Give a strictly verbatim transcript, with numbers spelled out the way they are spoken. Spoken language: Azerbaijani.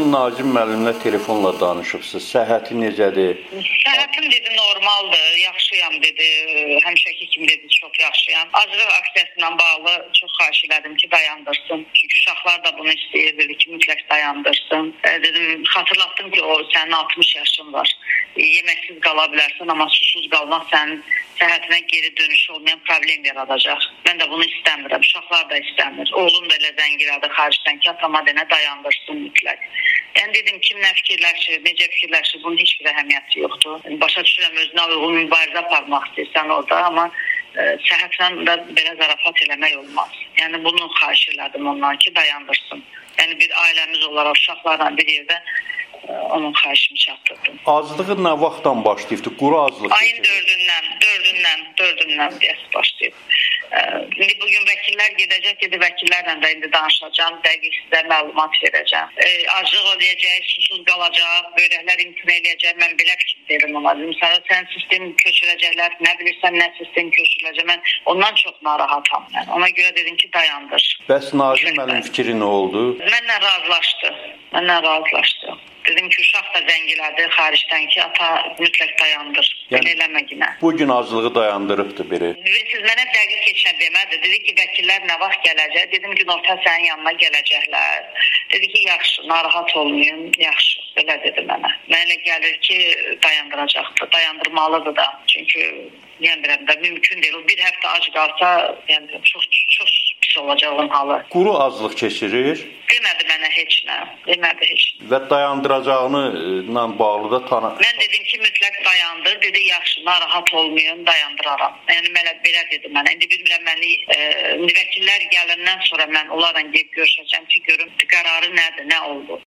Dünən Nazim müəllimlə telefonla danışıbsınız. Səhhəti necədir? Səhhətim dedi normaldır, yaxşıyam dedi. Həmişəki kimi dedi çox yaxşıyam. Aclıq aksiyası ilə bağlı çox xahiş elədim ki, dayandırsın. Çünki uşaqlar da bunu istəyir, dedi ki, mütləq dayandırsın. E, dedim, xatırlatdım ki, o sənin altmış yaşın var. E, yeməksiz qala bilərsən, amma susuz qalmaq sənin səhhətinə geri dönüş olmayan problem yaradacaq. Mən də bunu istəmirəm. Uşaqlar da istəmir. Oğlum da elə zəngiradı xaricdən ki, atama denə dayandırsın mütləq. Yəni dedim kim nə fikirləşir, necə fikirləşir, bunun heç bir əhəmiyyəti yoxdur. Başa düşürəm, özünə uyğun mübarizə aparmaq istəyirsən orada, amma e, səhhətlə də belə zarafat eləmək olmaz. Yəni bunu xahiş elədim ondan ki, dayandırsın. Yəni bir ailəmiz olaraq uşaqlarla bir yerdə e, onun xahişini çatdırdım. Aclığı nə vaxtdan başlayıbdı? Quru aclıq. Ayın dördündən, dördündən, dördündən deyəsi başlayıb. İndi bugün vəkillər gedəcək, dedi vəkillərlə də indi danışacağım, dəqiq sizə məlumat verəcəm. E, aclıq olacaq, susuz qalacaq, böyrəklər imtina eləyəcək, mən belə fikir verim ona. Məsələn, sən sistem köçürəcəklər, nə bilirsən, nə sistem köçürəcək, mən ondan çox narahatam. Yəni. Ona görə dedim ki, dayandır. Bəs Nazim müəllim fikri nə oldu? Mənlə razılaşdı, mənlə razılaşdı. Dedim ki, uşaq da zəngilədi xaricdən ki, ata mütləq dayandır. Yəni, belə eləmə yine. Bugün aclığı dayandırıbdı biri. Siz mənə dəqiq keçən demədi. Dedi ki, vəkillər nə vaxt gələcək? Dedim ki, orta sənin yanına gələcəklər. Dedi ki, yaxşı, narahat olmayın, yaxşı. Belə dedi mənə. Mənə elə gəlir ki, dayandıracaqdır, dayandırmalıdır da. Çünki yendirəm də mümkün deyil. O bir həftə ac qalsa, yəni çox, çox pis olacaq onun halı. Quru aclıq keçirir? Demədi mənə heç nə. Demədi heç nə. Və dayandıracağını ilə bağlı da tanı. Mən dedim ki, mütləq dayandır. Dedi, yaxşı, narahat olmayın, dayandıraram. Yəni, mənə belə dedi mənə. İndi bilmirəm, məni e, vəkillər gələndən sonra mən onlarla gedib görüşəcəm ki, görüm qərarı nədir, nə oldu.